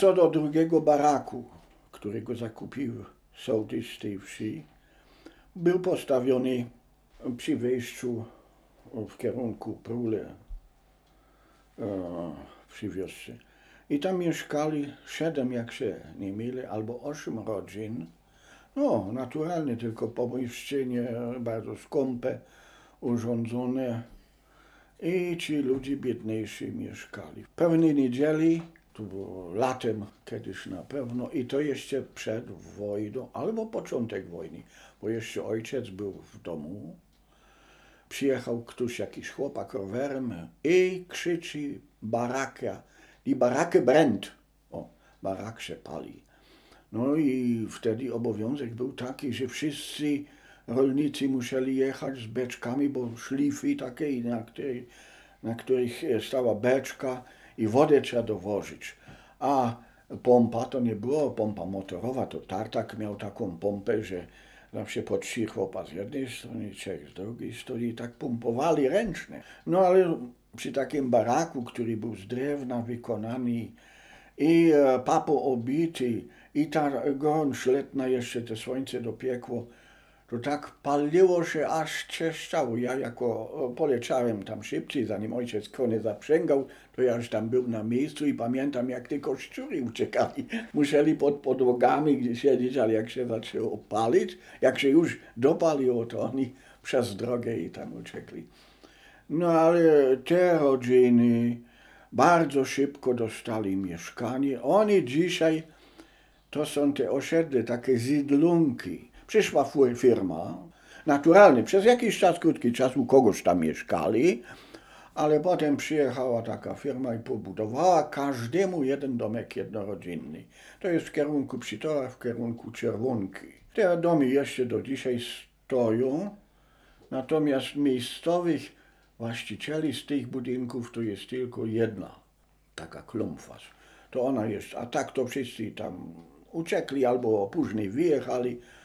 Co do drugiego baraku, którego zakupił sołtys z tej wsi, był postawiony przy wejściu w kierunku Prule przy wiosce. I tam mieszkali 7, jak się nie mylę, albo 8 rodzin. No, naturalnie, tylko pomieszczenie bardzo skąpe, urządzone. I ci ludzie biedniejsi mieszkali. W pewnej niedzieli, to było latem kiedyś na pewno, i to jeszcze przed wojną, albo początek wojny, bo jeszcze ojciec był w domu. Przyjechał ktoś, jakiś chłopak rowerem i krzyczy baraka. Die Baracke brennt. O, barak się pali. No i wtedy obowiązek był taki, że wszyscy rolnicy musieli jechać z beczkami, bo szlify takie, na których stała beczka i wodę trzeba dowozić. A pompa to nie było pompa motorowa, to tartak miał taką pompę, że zawsze po 3 chłopa z jednej strony, 3 z drugiej strony i tak pompowali ręcznie. No ale przy takim baraku, który był z drewna wykonany i papo obity i ta gorącz letna jeszcze te słońce dopiekło, to tak paliło się, aż trzeszczało. Ja jako poleciałem tam szybciej, zanim ojciec konie zaprzęgał, to ja już tam był na miejscu i pamiętam, jak tylko szczury uciekali. Musieli pod podłogami gdzieś siedzieć, ale jak się zaczęło palić, jak się już dopaliło, to oni przez drogę i tam uciekli. No ale te rodziny bardzo szybko dostali mieszkanie. Oni dzisiaj to są te osiedle, takie zidlunki. Przyszła firma, naturalnie, przez jakiś czas, krótki czas u kogoś tam mieszkali, ale potem przyjechała taka firma i pobudowała każdemu jeden domek jednorodzinny. To jest w kierunku Przytora, w kierunku Czerwonki. Te domy jeszcze do dzisiaj stoją, natomiast miejscowych właścicieli z tych budynków to jest tylko jedna, taka klumpwas. To ona jest, a tak to wszyscy tam uciekli albo później wyjechali,